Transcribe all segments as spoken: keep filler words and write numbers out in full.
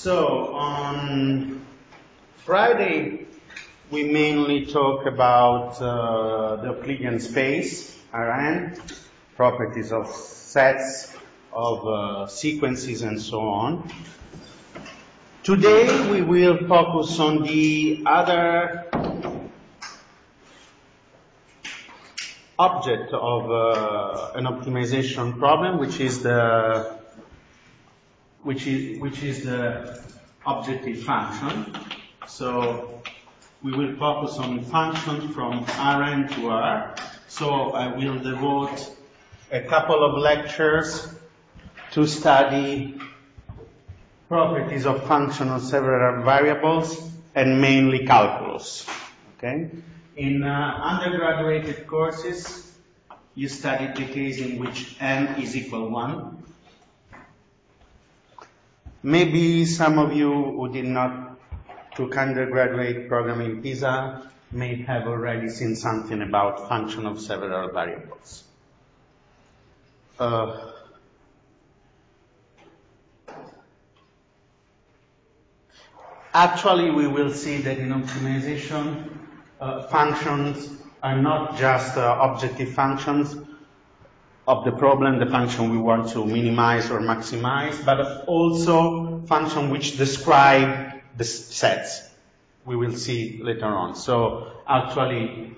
So on Friday, we mainly talk about uh, the Euclidean space, R N, properties of sets, of uh, sequences, and so on. Today, we will focus on the other object of uh, an optimization problem, which is the which is which is the objective function. So we will focus on functions from Rn to R. So I will devote a couple of lectures to study properties of function of several variables and mainly calculus. Okay. In uh, undergraduate courses, you studied the case in which n is equal one. Maybe some of you who did not took undergraduate program in PISA may have already seen something about function of several variables. Uh, actually, we will see that in optimization, Uh, functions are not just uh, objective functions of the problem, the function we want to minimize or maximize, but also functions which describe the sets. We will see later on. So actually,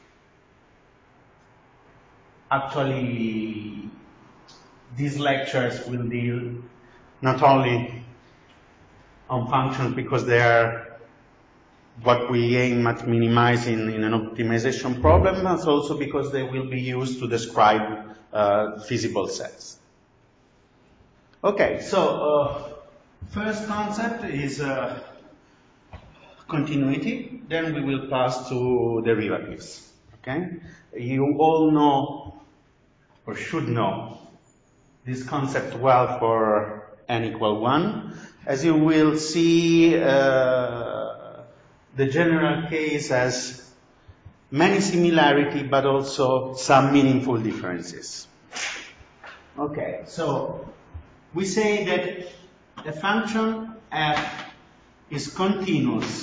actually, these lectures will deal not only on functions because they are what we aim at minimizing in an optimization problem, but also because they will be used to describe uh, feasible sets. Okay, so uh, first concept is uh, continuity, then we will pass to derivatives. Okay, you all know or should know this concept well for n equal one. As you will see, uh, the general case has many similarities, but also some meaningful differences. Okay, so we say that a function f is continuous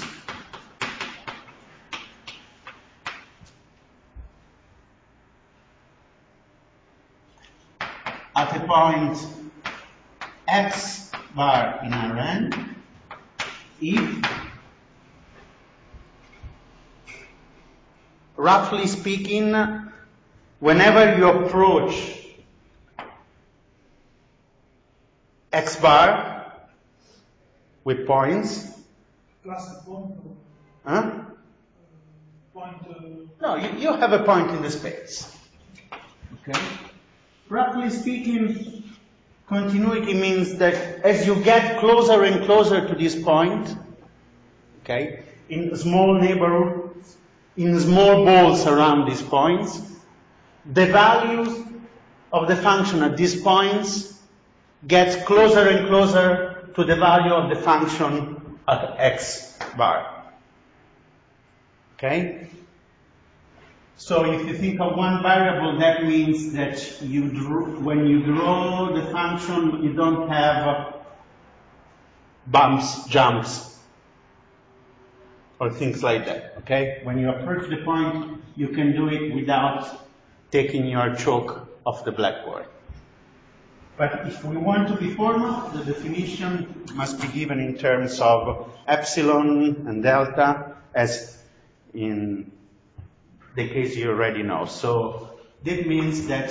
at a point x bar in Rn if, roughly speaking, whenever you approach x bar with points, Classic point. huh? Point. Uh, No, you, you have a point in the space. Okay. Roughly speaking, continuity means that as you get closer and closer to this point, okay, in small neighborhoods, in small balls around these points, the values of the function at these points get closer and closer to the value of the function at x bar. Okay? So if you think of one variable, that means that you drew, when you draw the function, you don't have bumps, jumps, or things like that, okay? When you approach the point, you can do it without taking your chalk off the blackboard. But if we want to be formal, the definition must be given in terms of epsilon and delta, as in the case you already know. So that means that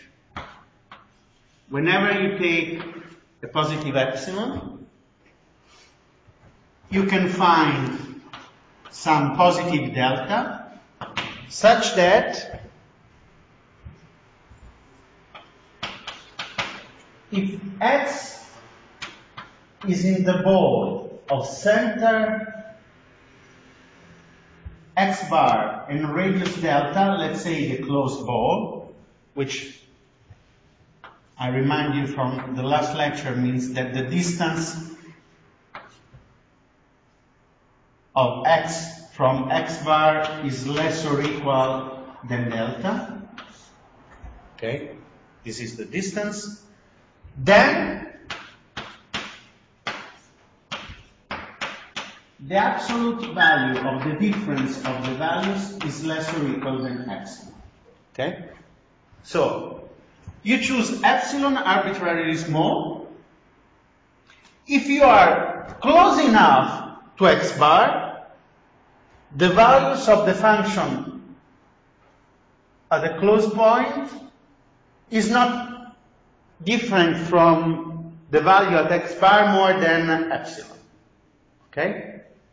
whenever you take a positive epsilon, you can find some positive delta, such that if x is in the ball of center x bar and radius delta, let's say the closed ball, which I remind you from the last lecture means that the distance of x from x bar is less or equal than delta. Okay, this is the distance. Then the absolute value of the difference of the values is less or equal than epsilon. Okay? So, you choose epsilon arbitrarily small. If you are close enough to x bar, the values of the function at the close point is not different from the value at x bar more than epsilon. Okay?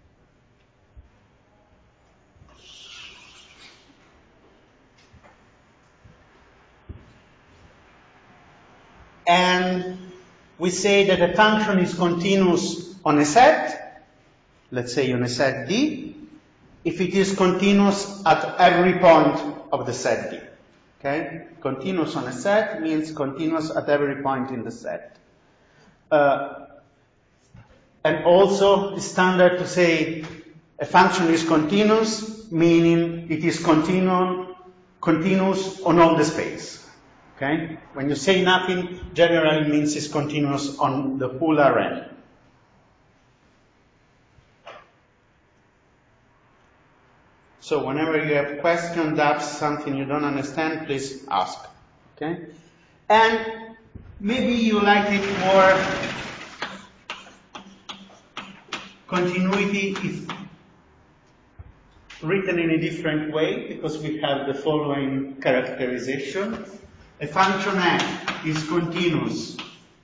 And we say that a function is continuous on a set, let's say on a set D, if it is continuous at every point of the set D. Okay? Continuous on a set means continuous at every point in the set. Uh, and also, it's standard to say a function is continuous, meaning it is continuum, continuous on all the space. Okay? When you say nothing, generally means it's continuous on the full R N. So whenever you have question, doubts, something you don't understand, please ask. Okay? And maybe you like it more continuity is written in a different way because we have the following characterization. A function f is continuous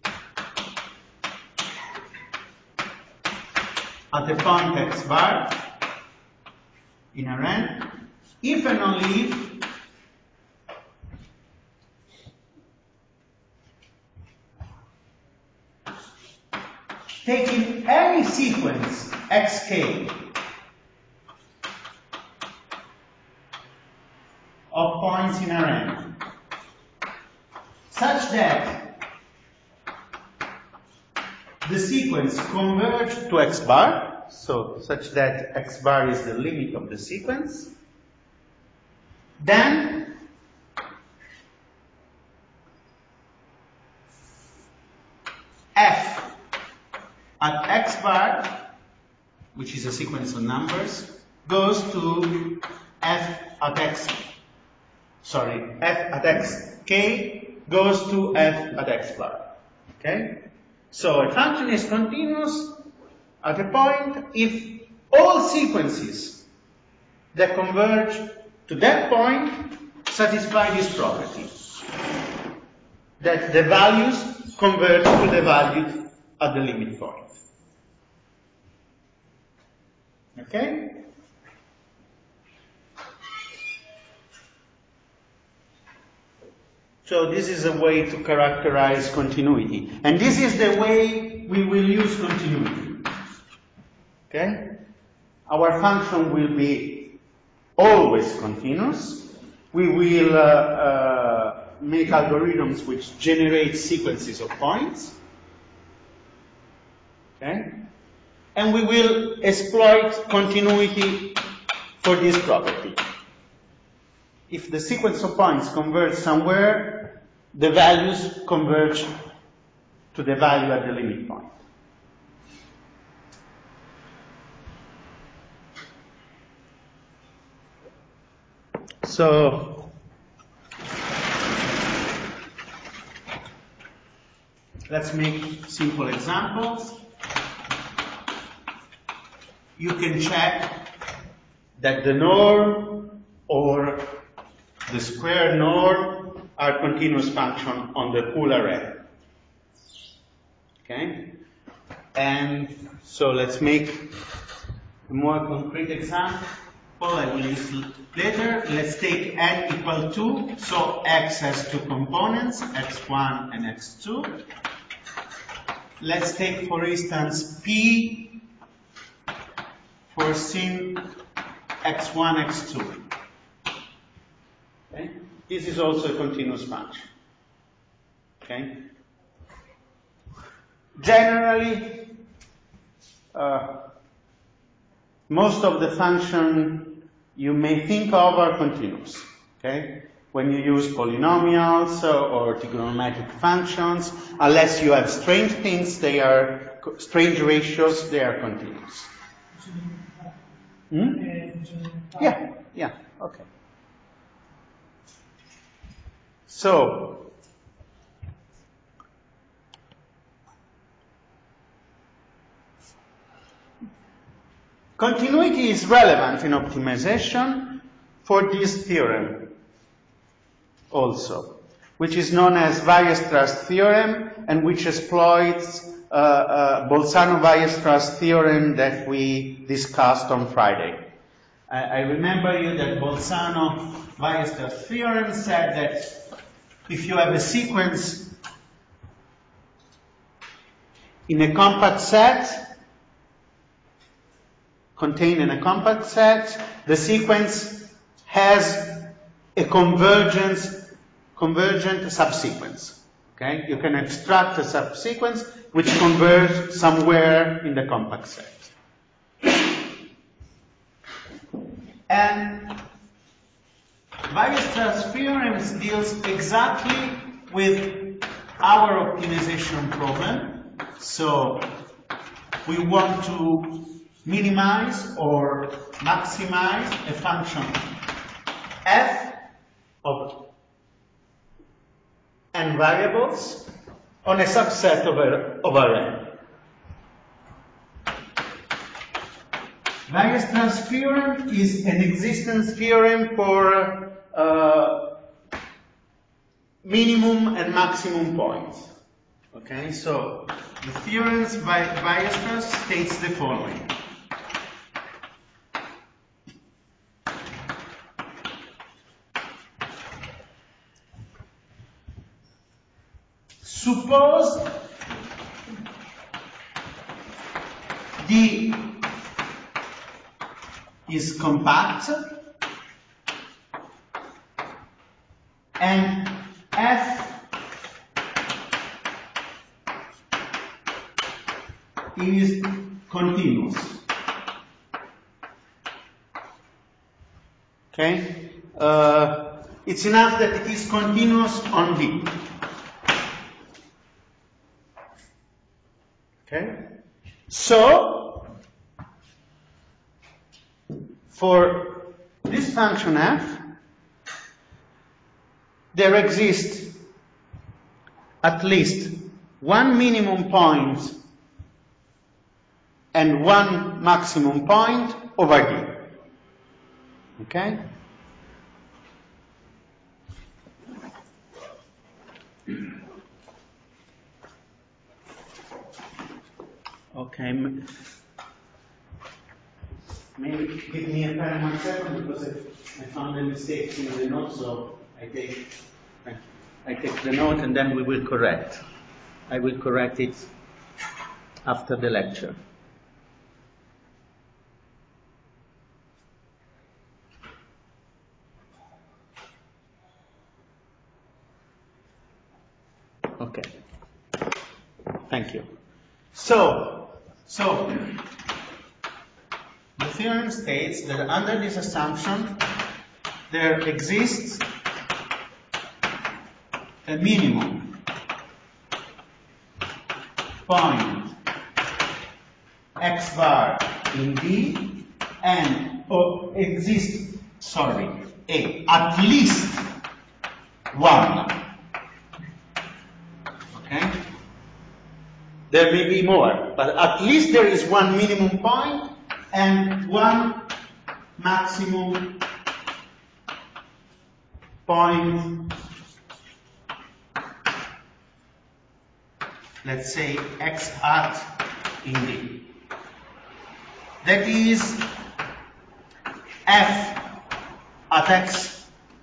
at a point x bar in Rn if and only if taking any sequence xk of points in Rn such that the sequence converges to x bar, so such that x bar is the limit of the sequence, then f at x bar, which is a sequence of numbers, goes to f at x, sorry, f at xk goes to f at x bar. Okay? So a function is continuous at a point if all sequences that converge to that point satisfy this property, that the values converge to the value at the limit point. Okay? So this is a way to characterize continuity. And this is the way we will use continuity. Okay? Our function will be always continuous. We will uh, uh, make algorithms which generate sequences of points. Okay? And we will exploit continuity for this property. If the sequence of points converge somewhere, the values converge to the value at the limit point. So, let's make simple examples. You can check that the norm or the square norm are continuous function on the full array. Okay? And so let's make a more concrete example. I will use later. Let's take n equal two. So x has two components, x one and x two. Let's take, for instance, p for sin x one, x two. Okay? This is also a continuous function. Okay? Generally, uh, most of the functions you may think of are continuous. Okay? When you use polynomials or trigonometric functions, unless you have strange things, they are strange ratios, they are continuous. Hmm? Yeah, yeah, okay. So, continuity is relevant in optimization for this theorem also, which is known as Weierstrass theorem and which exploits uh, uh, Bolzano-Weierstrass theorem that we discussed on Friday. I, I remember you that Bolzano-Weierstrass theorem said that if you have a sequence in a compact set, contained in a compact set, the sequence has a convergence, convergent subsequence. Okay? You can extract a subsequence which converges somewhere in the compact set. And Weierstrass theorem deals exactly with our optimization problem. So we want to minimize or maximize a function f of n variables on a subset of, a, of Rn. Weierstrass theorem is an existence theorem for uh, minimum and maximum points. Okay, so the theorems by Weierstrass states the following. Suppose D is compact and F is continuous. Okay? Uh, it's enough that it is continuous on D. Okay? So, for this function f, there exists at least one minimum point and one maximum point over D. Okay? Okay. Maybe give me a pen one second because I, I found a mistake in the note, so I take I take the note and then we will correct. I will correct it after the lecture. Okay. Thank you. So, so the theorem states that under this assumption, there exists a minimum point x bar in D and oh, exists, sorry, a at least one. Okay? There may be more, but at least there is one minimum point and one maximum point, let's say x hat in D. That is f at x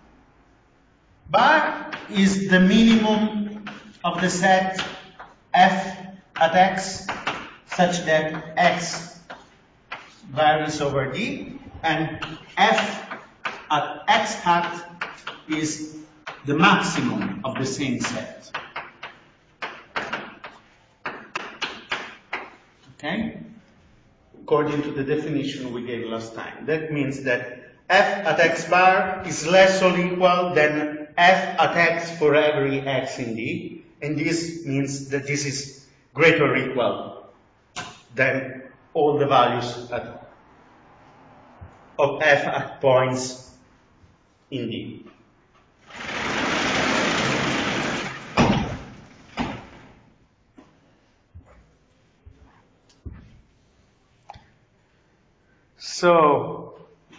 bar is the minimum of the set f at x such that x varies over D and f at x hat is the maximum of the same set. Okay? According to the definition we gave last time. That means that f at x bar is less or equal than f at x for every x in D, and this means that this is greater or equal than all the values at of f at points in D. So,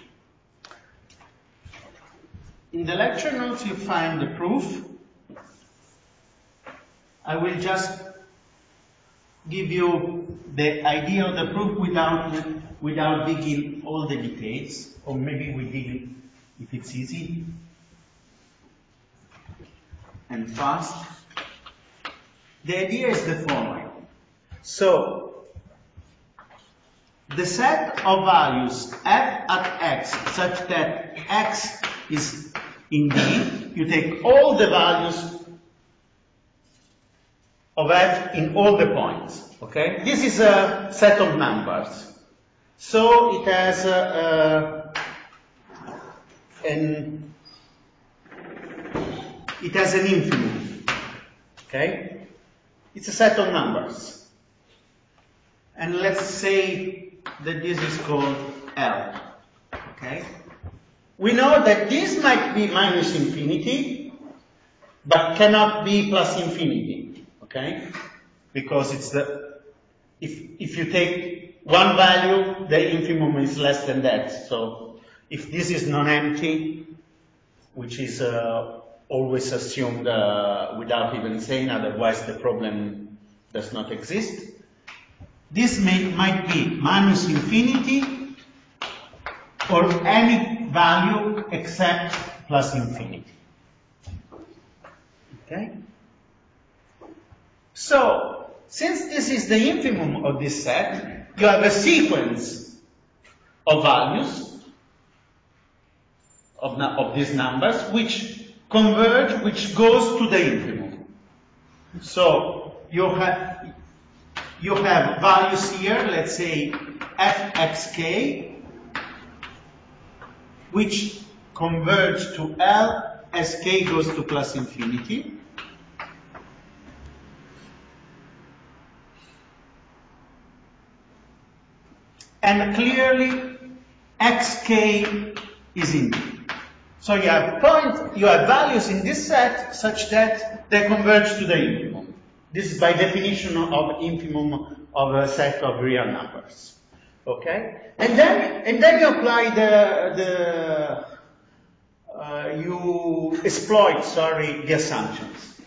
in the lecture notes you find the proof. I will just give you the idea of the proof without, without digging all the details, or maybe we dig it if it's easy and fast. The idea is the following. So, the set of values f at x such that x is in D, you take all the values of f in all the points, okay? This is a set of numbers. So it has a, a, an, it has an infimum, okay? It's a set of numbers. And let's say that this is called L, okay? We know that this might be minus infinity, but cannot be plus infinity, okay? Because it's the, if, if you take one value, the infimum is less than that. So if this is non-empty, which is uh, always assumed uh, without even saying, otherwise the problem does not exist, this may, might be minus infinity or any value except plus infinity. Okay? So, since this is the infimum of this set, you have a sequence of values of, of these numbers which converge, which goes to the infimum. So, you have, you have values here, let's say fxk, which converge to L as k goes to plus infinity. And clearly, xk is in D. So you have point, you have values in this set such that they converge to the infimum. This is by definition of infimum of a set of real numbers. Okay? And then, and then you apply the, the uh, you exploit, sorry, the assumptions.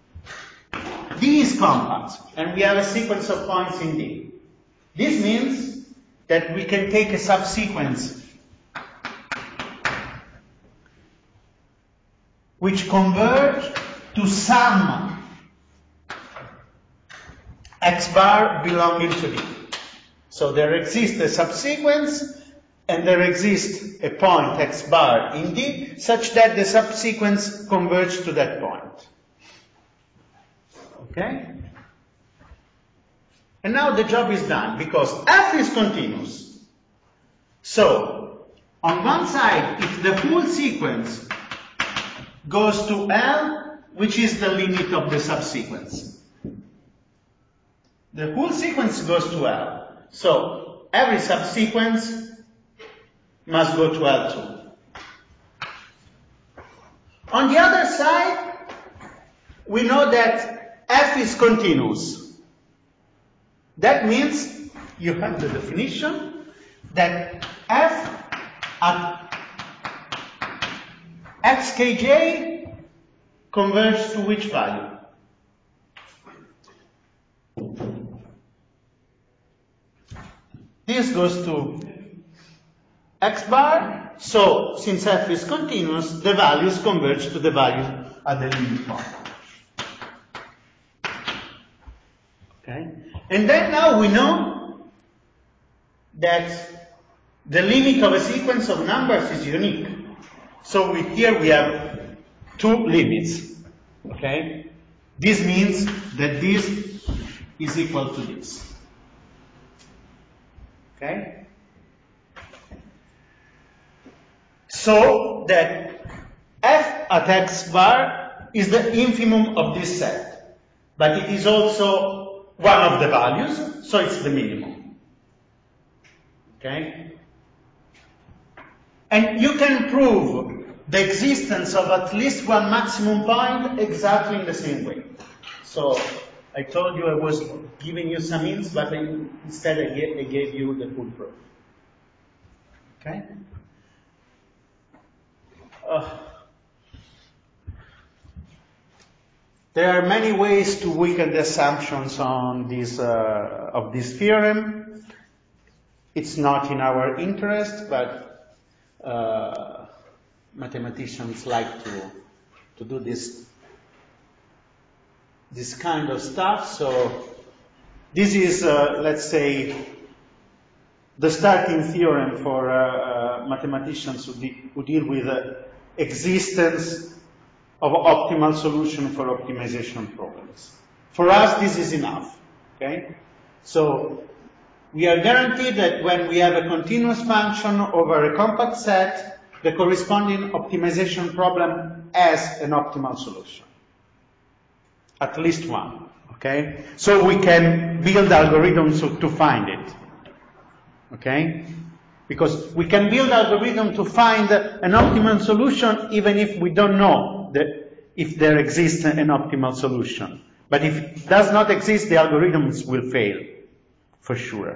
D is compact, and we have a sequence of points in D. This means that we can take a subsequence which converge to some x bar belonging to D. So there exists a subsequence and there exists a point x bar in D such that the subsequence converges to that point. Okay? And now the job is done because f is continuous. So, on one side, if the full sequence goes to L, which is the limit of the subsequence. The whole sequence goes to L. So, every subsequence must go to L too. On the other side, we know that f is continuous. That means you have the definition that f at xkj converges to which value? This goes to x bar, so since f is continuous, the values converge to the value at the limit point. Okay? And then now we know that the limit of a sequence of numbers is unique. So we, here we have two limits. Okay? This means that this is equal to this. Okay? So that f at x bar is the infimum of this set. But it is also one of the values, so it's the minimum. Okay? And you can prove the existence of at least one maximum point exactly in the same way. So I told you I was giving you some hints, but I, instead I gave, I gave you the full proof. Okay? Uh, there are many ways to weaken the assumptions on this, uh, of this theorem. It's not in our interest, but uh, mathematicians like to, to do this, this kind of stuff. So this is, uh, let's say, the starting theorem for uh, uh, mathematicians who, de who deal with uh, existence of optimal solution for optimization problems. For us, this is enough. Okay? So we are guaranteed that when we have a continuous function over a compact set, the corresponding optimization problem has an optimal solution. At least one. Okay? So we can build algorithms to find it. Okay? Because we can build algorithm to find an optimal solution even if we don't know that if there exists an optimal solution. But if it does not exist, the algorithms will fail, for sure.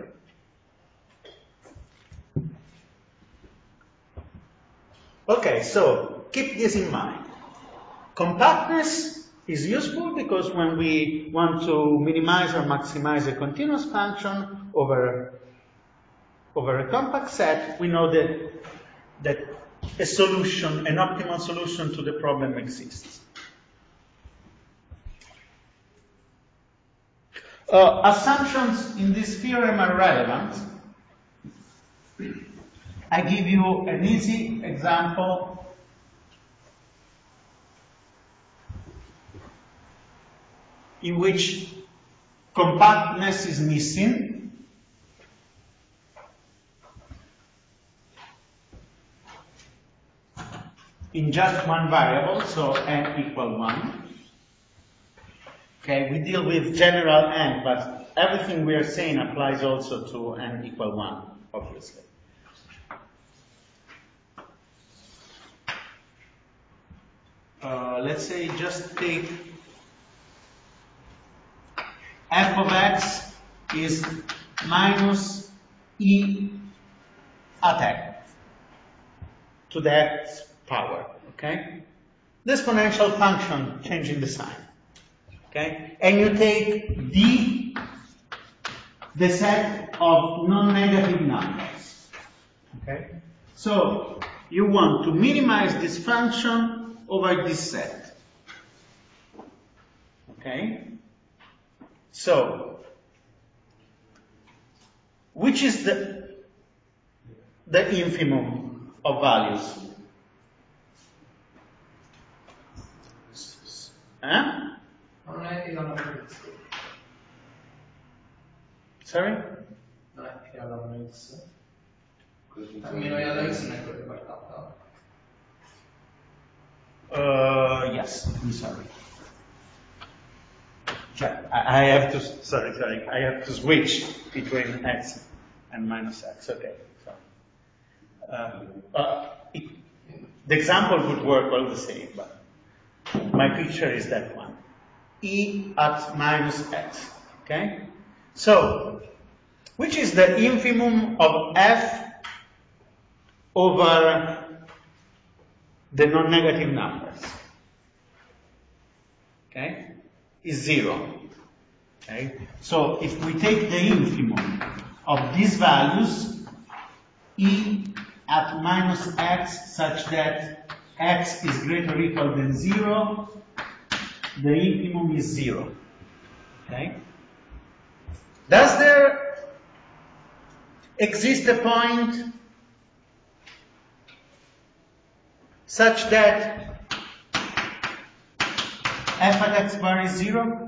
Okay, so keep this in mind. Compactness is useful because when we want to minimize or maximize a continuous function over over a compact set, we know that, that a solution, an optimal solution to the problem exists. Uh, assumptions in this theorem are relevant. I give you an easy example. In which compactness is missing. In just one variable, so n equal one. Okay, we deal with general n, but everything we are saying applies also to n equal one, obviously. Uh, let's say just take f of x is minus e at x to the x power, okay? The exponential function changing the sign, okay? And you take d, the set of non-negative numbers, okay? So you want to minimize this function over this set, okay? So, which is the, the infimum of values? Huh? Sorry? Uh, yes, I'm sorry. I have to, sorry, sorry, I have to switch between x and minus x, okay. So, uh, uh, it, the example would work all the same, but my picture is that one. E at minus x, okay? So, which is the infimum of f over the non-negative numbers? Okay? Is zero. Okay? So, if we take the infimum of these values, e at minus x such that x is greater or equal than zero, the infimum is zero. Okay? Does there exist a point such that f at x bar is zero?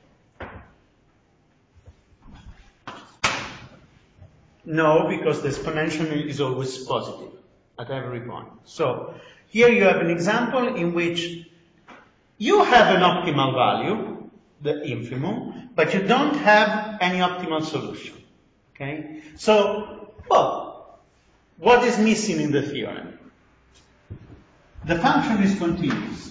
No, because the exponential is always positive at every point. So here you have an example in which you have an optimal value, the infimum, but you don't have any optimal solution. Okay? So, well, what is missing in the theorem? The function is continuous,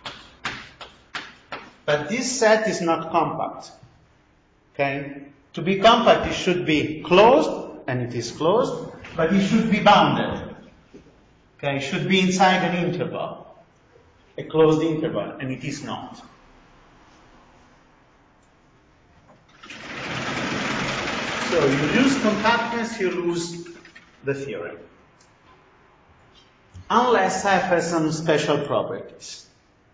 but this set is not compact. Okay? To be compact, it should be closed, and it is closed, but it should be bounded. Okay? It should be inside an interval, a closed interval, and it is not. So you lose compactness, you lose the theorem. Unless F has some special properties.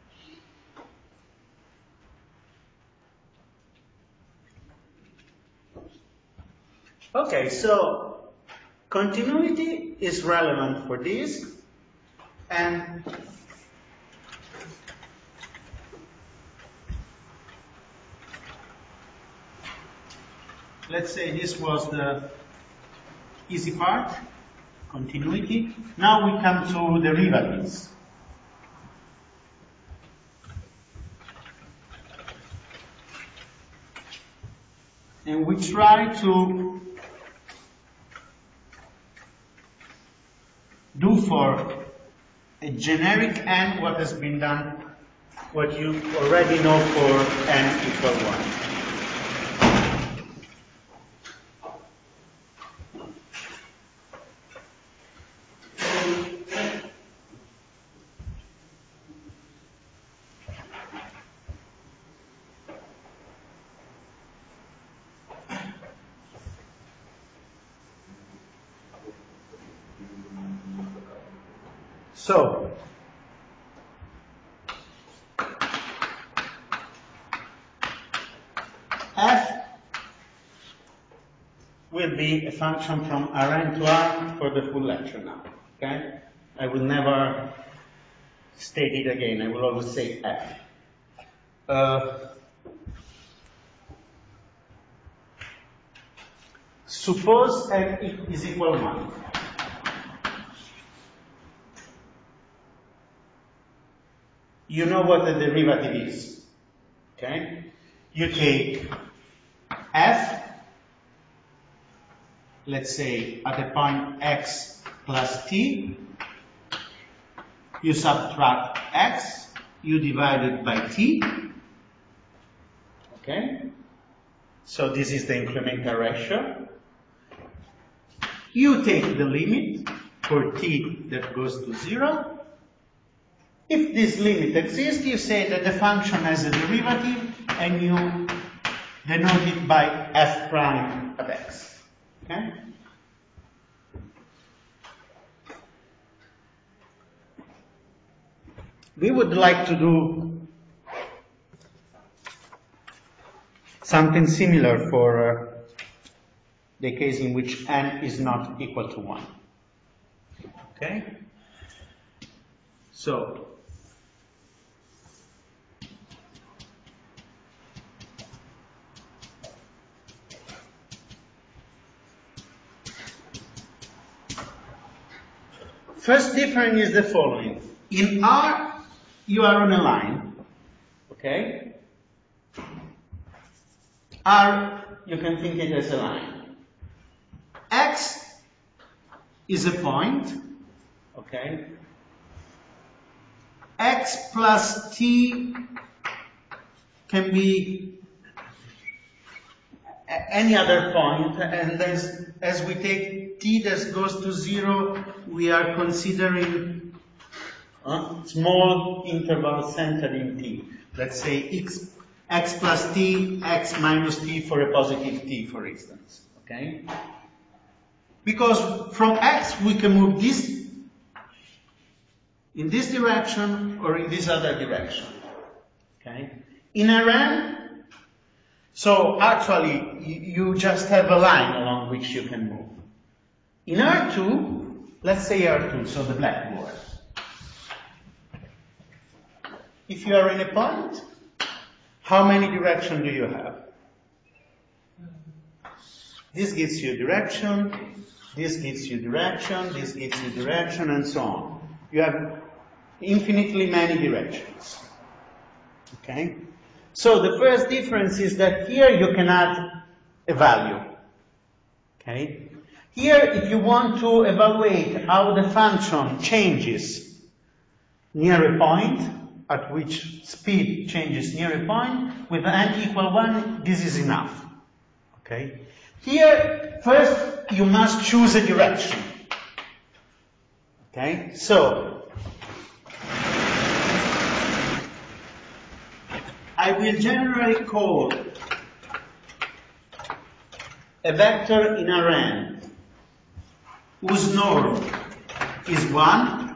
Okay, so continuity is relevant for this, and let's say this was the easy part, continuity. Now we come to derivatives. And we try to do for a generic n what has been done, what you already know for n equal one. So, f will be a function from Rn to R for the full lecture now. Okay? I will never state it again. I will always say f. Uh, suppose f is equal to one. You know what the derivative is. Okay? You take f, let's say at a point x plus t, you subtract x, you divide it by t. Okay? So this is the incremental ratio. You take the limit for t that goes to zero. If this limit exists, you say that the function has a derivative and you denote it by f prime of x. Okay? We would like to do something similar for uh, the case in which n is not equal to one. Okay? So, first difference is the following. In R, you are on a line. Okay? R, you can think it as a line. X is a point. Okay? X plus t can be any other point, and as, as we take t that goes to zero, we are considering uh, small intervals centered in t. Let's say x, x plus t, x minus t for a positive t, for instance. Okay? Because from x we can move this in this direction or in this other direction. Okay? In Rn, so actually, you just have a line along which you can move. In R two, let's say R two, so the blackboard. If you are in a point, how many directions do you have? This gives you direction, this gives you direction, this gives you direction, and so on. You have infinitely many directions. Okay? So the first difference is that here you can add a value. Okay? Here, if you want to evaluate how the function changes near a point, at which speed changes near a point, with n equal one, this is enough. Okay? Here, first, you must choose a direction. Okay? So, I will generally call a vector in Rn whose norm is one,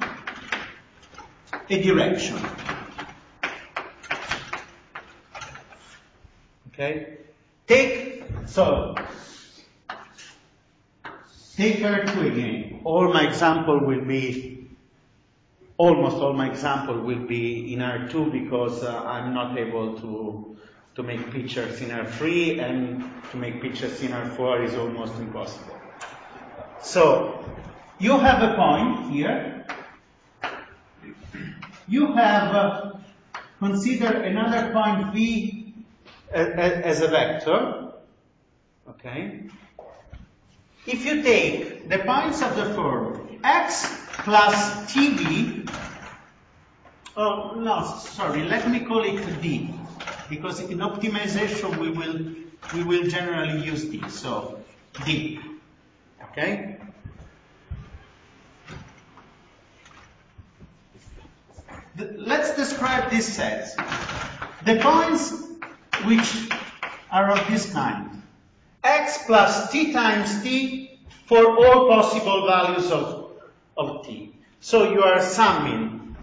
a direction. Okay? Take, so, take R two again. All my example will be, almost all my example will be in R two because uh, I'm not able to, to make pictures in R three, and to make pictures in R four is almost impossible. So, you have a point here. You have, uh, consider another point V as a vector. Okay? If you take the points of the form x plus tv, oh no, sorry, let me call it d, because in optimization we will we will generally use d. So d. Okay? The, let's describe this set. The points which are of this kind. X plus t times t for all possible values of, of t. So you are summing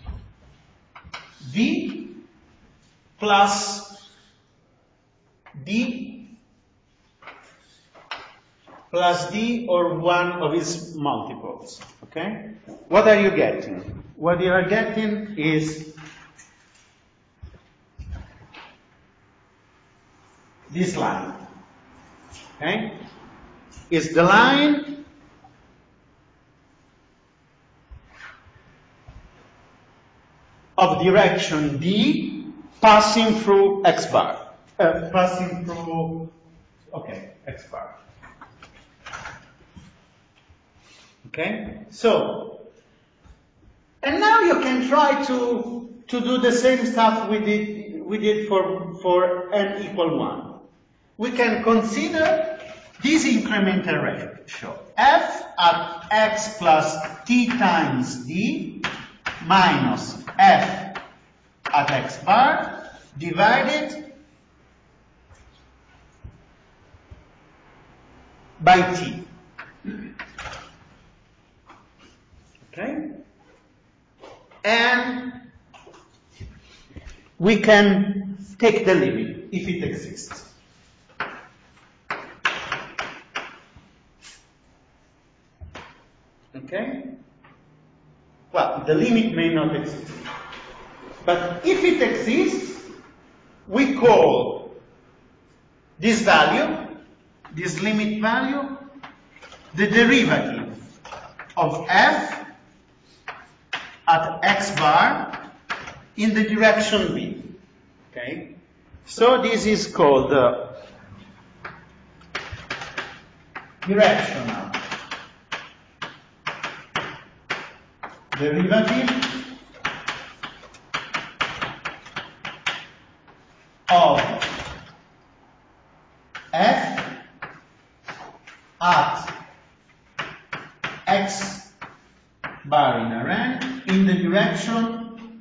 v plus d plus d or one of its multiples. Okay? What are you getting? What you are getting is this line. Okay? Is the line of direction d passing through x bar. Uh, passing through, okay, x bar. Okay? So, and now you can try to, to do the same stuff we did, we did for, for n equal one. We can consider this incremental ratio. F at x plus t times d minus f at x bar divided by t. Okay? And we can take the limit if it exists. Okay? Well, the limit may not exist. But if it exists, we call this value, this limit value, the derivative of f at x bar in the direction v. Okay? So this is called the directional derivative of f at x bar in Rn in the direction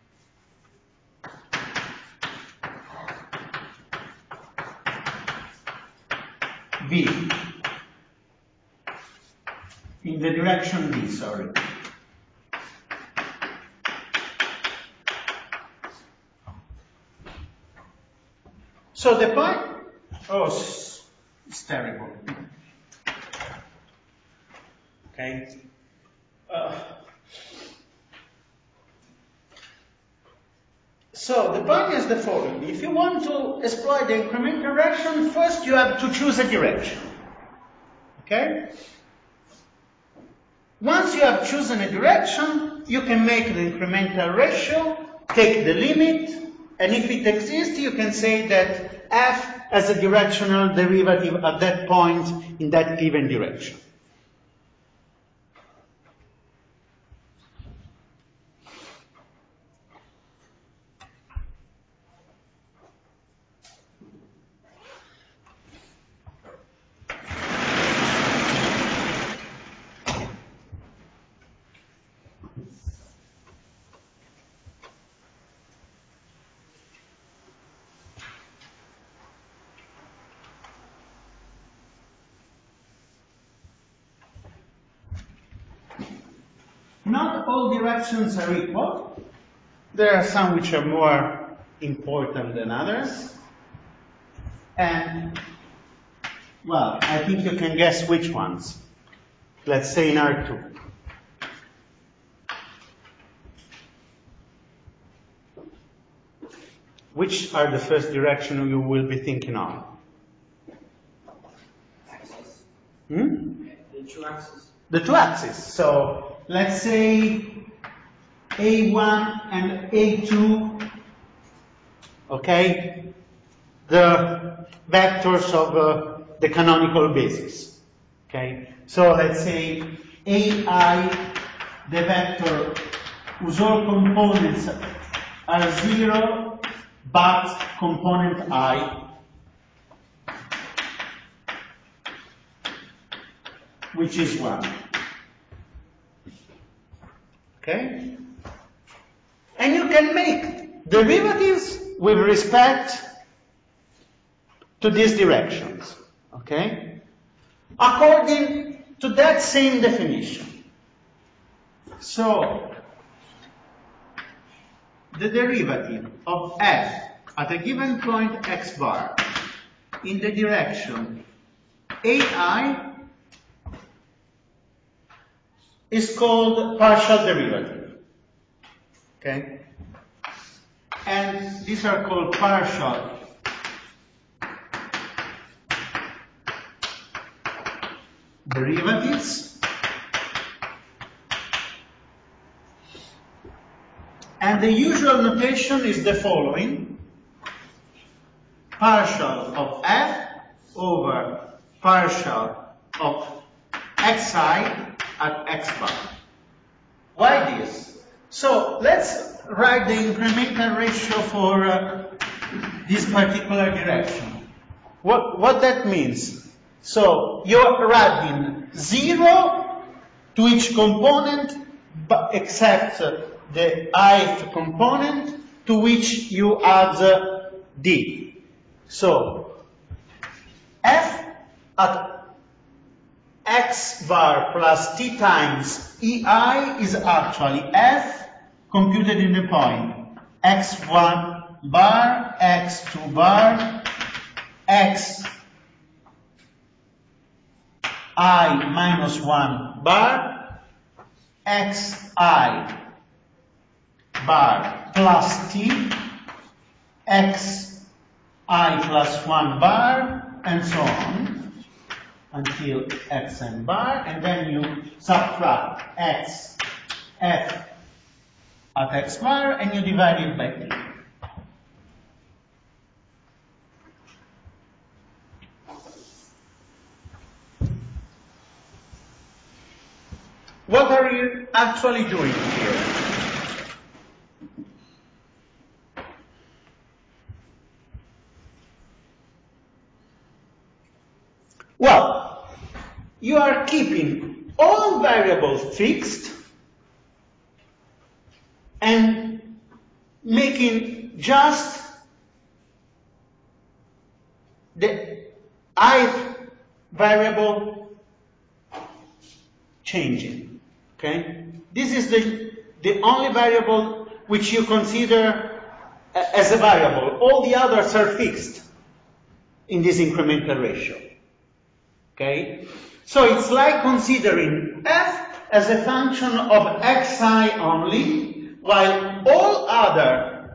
v. In the direction v, sorry. So the point, oh, it's terrible. Okay. Uh, so the point is the following. If you want to exploit the incremental direction, first you have to choose a direction. Okay? Once you have chosen a direction, you can make the incremental ratio, take the limit, and if it exists, you can say that f has a directional derivative at that point in that given direction. not all directions are equal. There are some which are more important than others. And, well, I think you can guess which ones. Let's say in R two. Which are the first direction you will be thinking of? Axis. Hmm? The two axes. The two axes. So let's say A one and A two, okay, the vectors of uh, the canonical basis. Okay, so let's say A I, the vector whose all components are zero, but component I, which is one. Okay? And you can make derivatives with respect to these directions. Okay? According to that same definition. So, the derivative of f at a given point x bar in the direction ai is called partial derivative. Okay? And these are called partial derivatives. And the usual notation is the following. Partial of f over partial of xi at x bar. Why this? So let's write the incremental ratio for uh, this particular direction. What, what that means? So you're adding zero to each component but except uh, the ith component to which you add uh, d. So f at x bar plus t times ei is actually f computed in the point x one bar, x two bar, x I minus one bar, xi bar plus t, xi plus one bar, and so on, until xn bar, and then you subtract x, f at x bar, and you divide it by t. What are you actually doing here? Well, you are keeping all variables fixed and making just the ith variable changing. Okay? This is the, the only variable which you consider as a variable. All the others are fixed in this incremental ratio. Okay? So it's like considering f as a function of xi only, while all other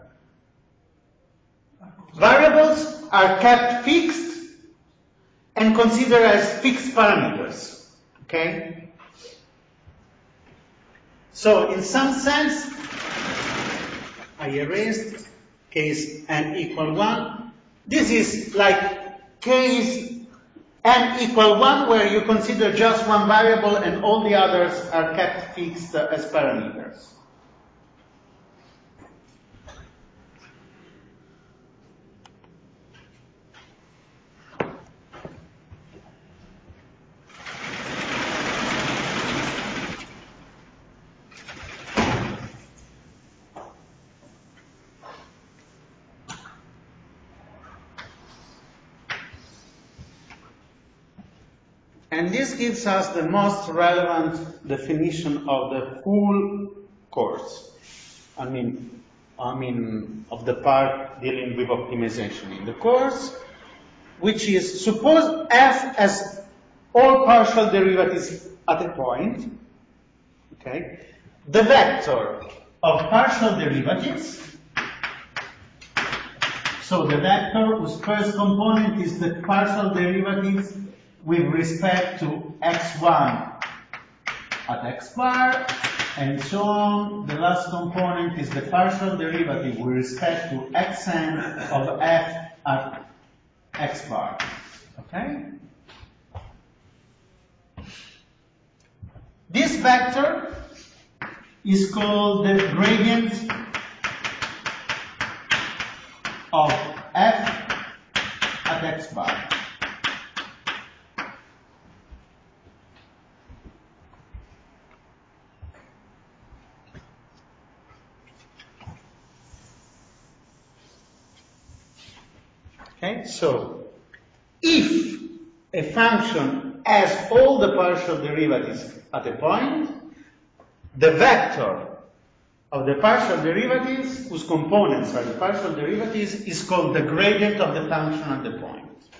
variables are kept fixed and considered as fixed parameters. Okay? So in some sense, I erased case n equal one. This is like case n equal one where you consider just one variable and all the others are kept fixed uh, as parameters. And this gives us the most relevant definition of the full course. I mean, I mean, of the part dealing with optimization in the course, which is, suppose f has all partial derivatives at a point, okay? The vector of partial derivatives, so the vector whose first component is the partial derivatives with respect to x one at x bar, and so on. The last component is the partial derivative with respect to xn of f at x bar. Okay? This vector is called the gradient of f at x bar. Okay, so if a function has all the partial derivatives at a point, the vector of the partial derivatives, whose components are the partial derivatives, is called the gradient of the function at the point.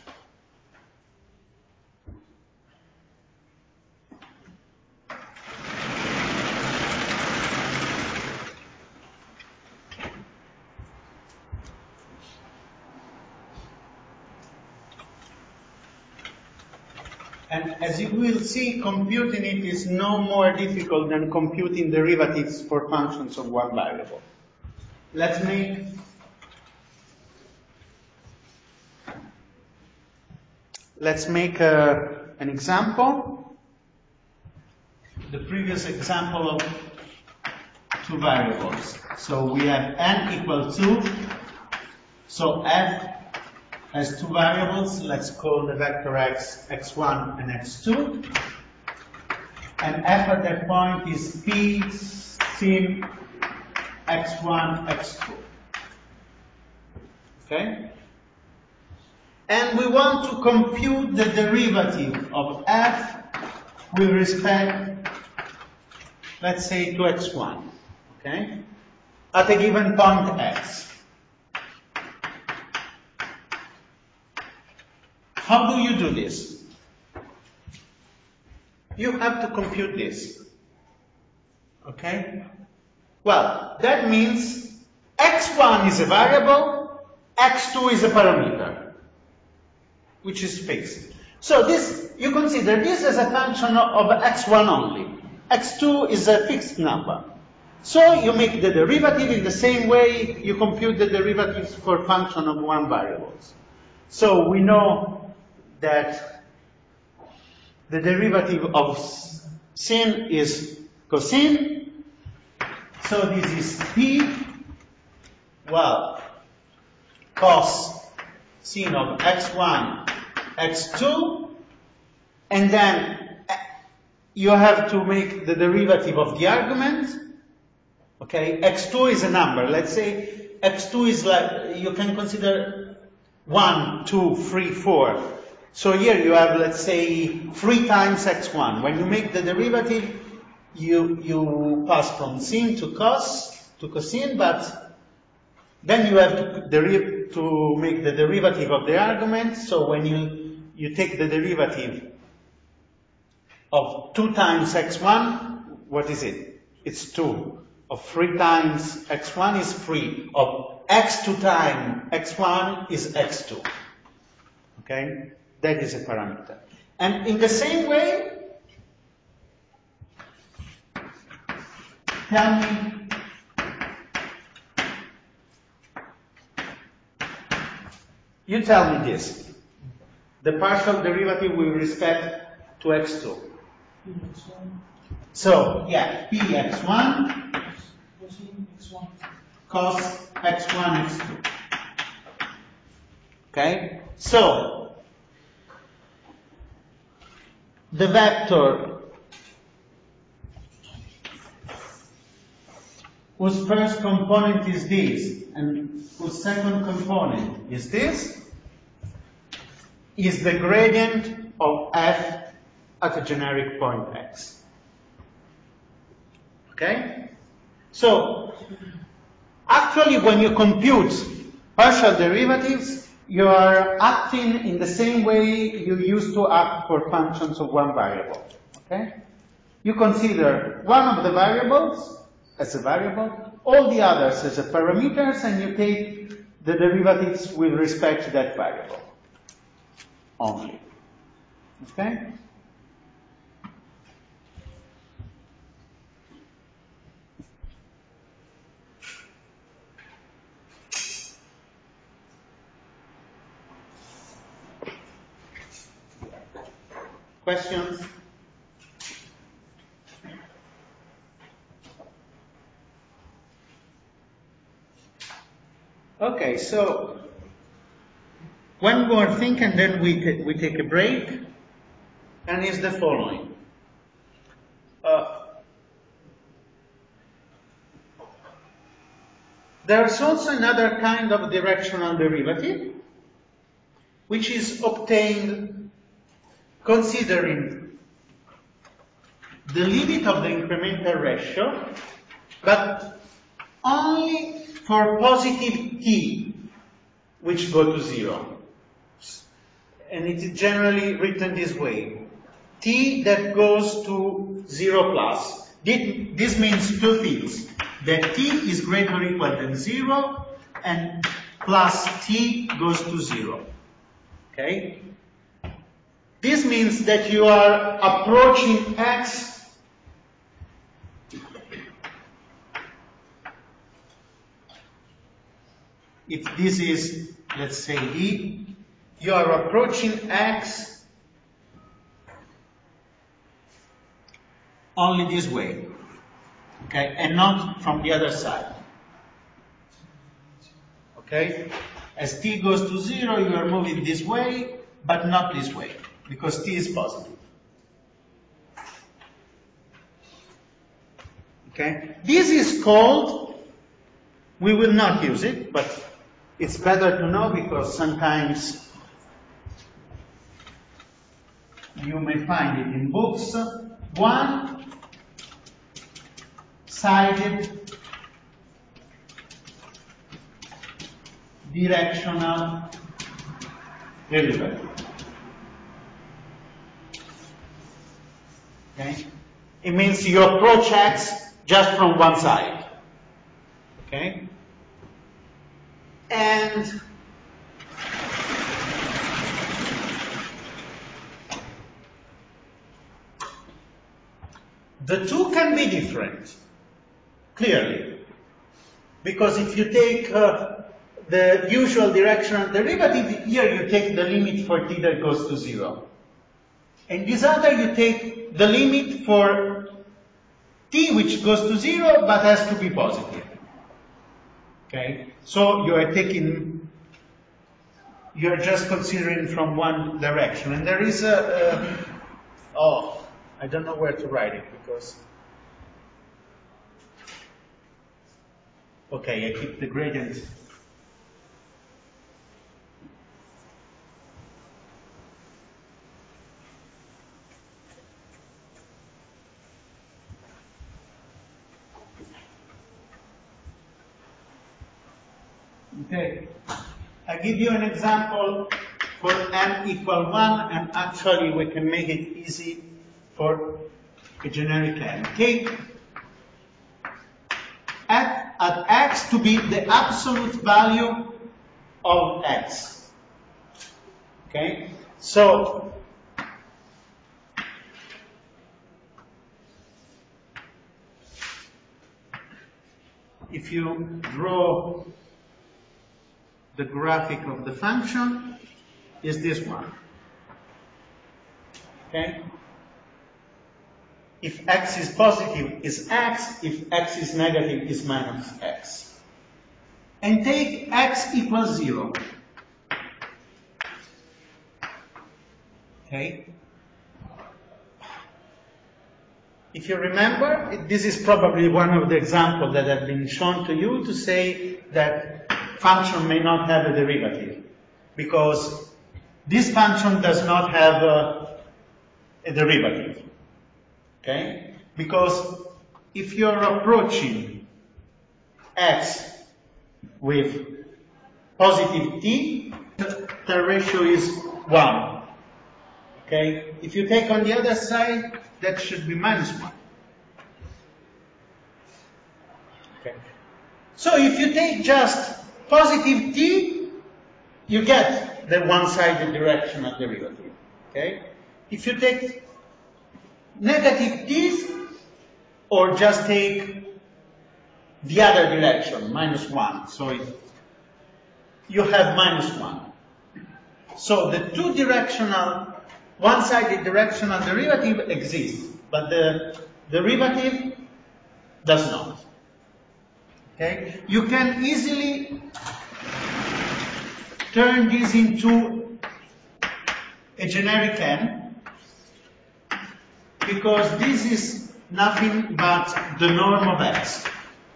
And as you will see, computing it is no more difficult than computing derivatives for functions of one variable. Let's make let's make a, an example. The previous example of two variables. So we have n equal to, so f has two variables. Let's call the vector x x one and x two. And f at that point is p sin x one, x two. Okay? And we want to compute the derivative of f with respect, let's say, to x one. Okay? At a given point x. How do you do this? You have to compute this. Okay? Well, that means x one is a variable, x two is a parameter, which is fixed. So this, you consider this as a function of x one only. x two is a fixed number. So you make the derivative in the same way you compute the derivatives for function of one variables. So we know that the derivative of sin is cosine. So this is p, well, cos sin of x one, x two, and then you have to make the derivative of the argument. Okay, x two is a number. Let's say x two is like, you can consider one, two, three, four. So here you have, let's say, three times x one. When you make the derivative, you, you pass from sin to cos, to cosine, but then you have to, derive, to make the derivative of the argument. So when you, you take the derivative of two times x one, what is it? It's two. Of three times x one is three. Of x two times x one is x two. Okay? That is a parameter. And in the same way, tell me, you tell me this, the partial derivative with respect to x two. So, yeah, p x one cos x one x two. Okay? So, the vector whose first component is this and whose second component is this is the gradient of f at a generic point x. Okay? So, actually when you compute partial derivatives, you are acting in the same way you used to act for functions of one variable. Okay? You consider one of the variables as a variable, all the others as a parameters, and you take the derivatives with respect to that variable only. Okay? Questions? Okay, so one more thing and then we, we take a break, and it's the following. Uh, there's also another kind of directional derivative, which is obtained considering the limit of the incremental ratio, but only for positive t, which go to zero. And it is generally written this way. T that goes to zero plus. This means two things. That t is greater or equal than zero, and plus t goes to zero. Okay? This means that you are approaching x if this is, let's say, d, you are approaching x only this way, okay, and not from the other side. Okay? As t goes to zero, you are moving this way, but not this way, because t is positive. Okay? This is called, we will not use it, but it's better to know because sometimes you may find it in books. One-sided directional derivative. Okay? It means you approach x just from one side. Okay? And the two can be different, clearly. Because if you take uh, the usual directional derivative, here you take the limit for t that goes to zero. And this other you take the limit for t which goes to zero but has to be positive. Okay? So you are taking, you are just considering from one direction. And there is a, a oh, I don't know where to write it because, okay, I keep the gradient. Okay, I give you an example for m equal one, and actually we can make it easy for a generic m. Take at, at x to be the absolute value of x. Okay, so if you draw the graphic of the function, is this one. Okay? If x is positive, is x. If x is negative, is minus x. And take x equals zero. Okay? If you remember, this is probably one of the examples that have been shown to you to say that function may not have a derivative, because this function does not have a, a derivative. Okay? Because if you're approaching x with positive t, the ratio is one. Okay? If you take on the other side, that should be minus one. Okay? So if you take just positive t, you get the one-sided directional derivative. Okay? If you take negative t's, or just take the other direction, minus one, so it, you have minus one. So the two-directional, one-sided directional derivative exists, but the derivative does not. Okay? You can easily turn this into a generic n, because this is nothing but the norm of x.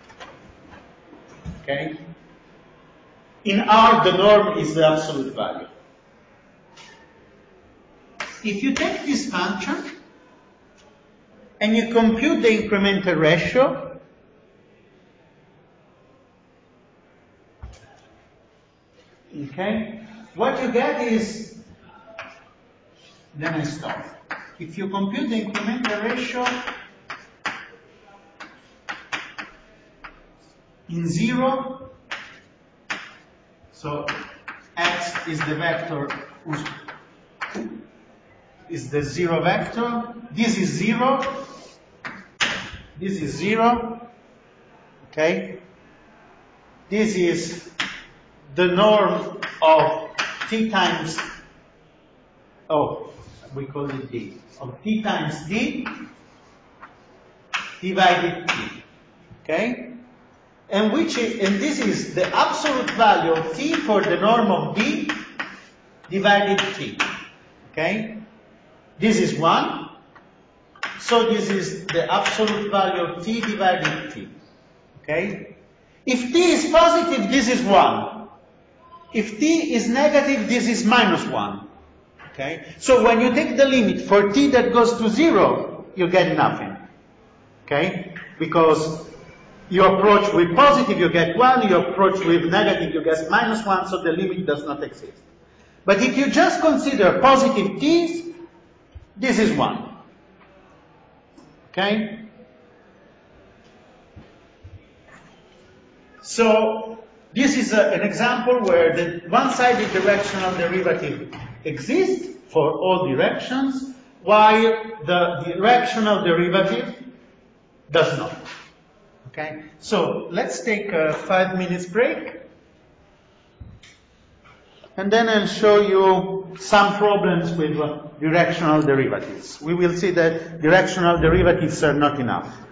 Okay? In R, the norm is the absolute value. If you take this function and you compute the incremental ratio, okay, what you get is, then I stop. If you compute the incremental ratio in zero, so x is the vector whose is the zero vector, this is zero, this is zero, okay? This is the norm of t times, oh, we call it d, of t times d divided t, okay? And which is, and this is the absolute value of t for the norm of d divided t, okay? This is one, so this is the absolute value of t divided t, okay? If t is positive, this is one. If t is negative, this is minus one, okay? So when you take the limit for t that goes to zero, you get nothing, okay? Because you approach with positive, you get one, you approach with negative, you get minus one, so the limit does not exist. But if you just consider positive t's, this is one. Okay? So, this is a, an example where the one-sided directional derivative exists for all directions, while the directional derivative does not. Okay? So, let's take a five minutes break. And then I'll show you some problems with uh, directional derivatives. We will see that directional derivatives are not enough.